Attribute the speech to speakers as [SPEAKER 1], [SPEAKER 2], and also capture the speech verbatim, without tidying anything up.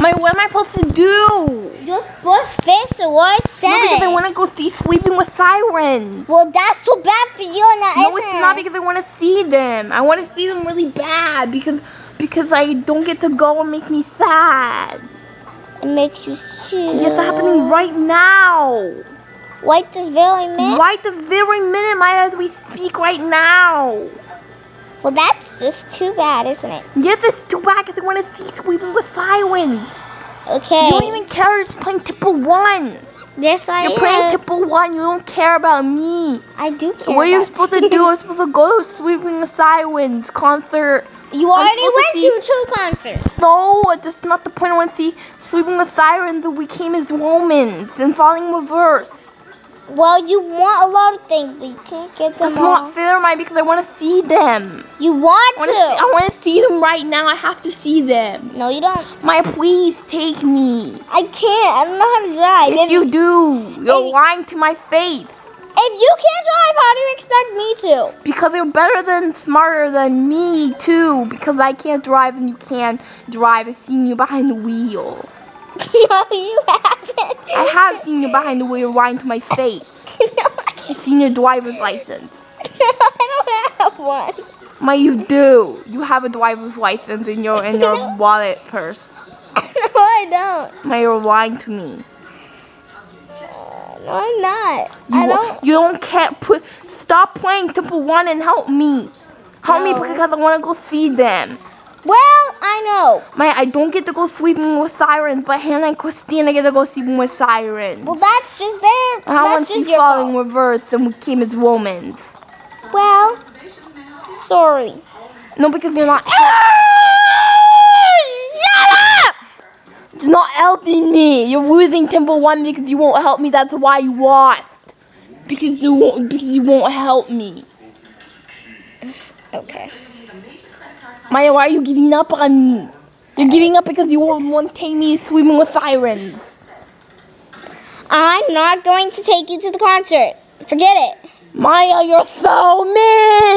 [SPEAKER 1] Maya, what am I supposed to do?
[SPEAKER 2] You're supposed to fix it. What I said.
[SPEAKER 1] No, because I want to go see Sleeping with Sirens.
[SPEAKER 2] Well, that's so bad for you, and that
[SPEAKER 1] No,
[SPEAKER 2] isn't.
[SPEAKER 1] it's not, because I want to see them. I want to see them really bad because because I don't get to go and makes me sad.
[SPEAKER 2] It makes you sick.
[SPEAKER 1] It's happening right now.
[SPEAKER 2] Right this very minute?
[SPEAKER 1] Right the very minute, Maya, as we speak right now.
[SPEAKER 2] Well, that's just too bad, isn't it?
[SPEAKER 1] Yes, it's too bad because I want to see Sleeping with Sirens.
[SPEAKER 2] Okay.
[SPEAKER 1] You don't even care. It's playing Tipple One.
[SPEAKER 2] Yes, I
[SPEAKER 1] You're
[SPEAKER 2] am.
[SPEAKER 1] playing Tipple One. You don't care about me.
[SPEAKER 2] I do care.
[SPEAKER 1] What are you
[SPEAKER 2] about
[SPEAKER 1] supposed to do? I'm supposed to go to Sleeping with Sirens concert.
[SPEAKER 2] You already
[SPEAKER 1] supposed
[SPEAKER 2] went
[SPEAKER 1] to
[SPEAKER 2] to,
[SPEAKER 1] see-
[SPEAKER 2] two concerts.
[SPEAKER 1] No, that's not the point. I want to see Sleeping with Sirens and we came as Romans and falling reverse.
[SPEAKER 2] Well, you want a lot of things, but you can't get them
[SPEAKER 1] That's
[SPEAKER 2] all.
[SPEAKER 1] not fair, Maya, because I want to see them.
[SPEAKER 2] You want
[SPEAKER 1] I
[SPEAKER 2] to.
[SPEAKER 1] want to see, I want to see them right now. I have to see them.
[SPEAKER 2] No, you don't.
[SPEAKER 1] Maya, please take me.
[SPEAKER 2] I can't. I don't know how to drive.
[SPEAKER 1] Yes,
[SPEAKER 2] if,
[SPEAKER 1] you do. You're
[SPEAKER 2] If-
[SPEAKER 1] lying to my face.
[SPEAKER 2] if you can't drive, how do you expect me to?
[SPEAKER 1] Because you're better than smarter than me, too. Because I can't drive and you can't drive. I've seen you behind the wheel.
[SPEAKER 2] No, you haven't.
[SPEAKER 1] I have seen you behind the wheel. You're lying to my face.
[SPEAKER 2] No, I
[SPEAKER 1] I've seen your driver's license.
[SPEAKER 2] I don't have one.
[SPEAKER 1] My, you do. You have a driver's license in your in your wallet purse.
[SPEAKER 2] No, I don't.
[SPEAKER 1] My, you're lying to me.
[SPEAKER 2] No, I'm not.
[SPEAKER 1] You
[SPEAKER 2] I
[SPEAKER 1] wa-
[SPEAKER 2] don't.
[SPEAKER 1] You don't care. Put. Stop playing Temple One and help me. Help me
[SPEAKER 2] No.
[SPEAKER 1] because I want to go see them.
[SPEAKER 2] Well, I know.
[SPEAKER 1] My, I don't get to go Sleeping with Sirens, but Hannah and Christina get to go Sleeping with Sirens.
[SPEAKER 2] Well, that's just there.
[SPEAKER 1] And I want
[SPEAKER 2] That's
[SPEAKER 1] to
[SPEAKER 2] just
[SPEAKER 1] see
[SPEAKER 2] your
[SPEAKER 1] Falling
[SPEAKER 2] fault.
[SPEAKER 1] Reverse and we came as Romans.
[SPEAKER 2] Well, sorry.
[SPEAKER 1] No, because you're not.
[SPEAKER 2] Shut up!
[SPEAKER 1] It's not helping me. You're losing Temple One because you won't help me. That's why you lost. Because you won't. Because you won't help me.
[SPEAKER 2] Okay.
[SPEAKER 1] Maya, why are you giving up on me? You're giving up because you won't want to take me Swimming with Sirens.
[SPEAKER 2] I'm not going to take you to the concert. Forget it.
[SPEAKER 1] Maya, you're so mean.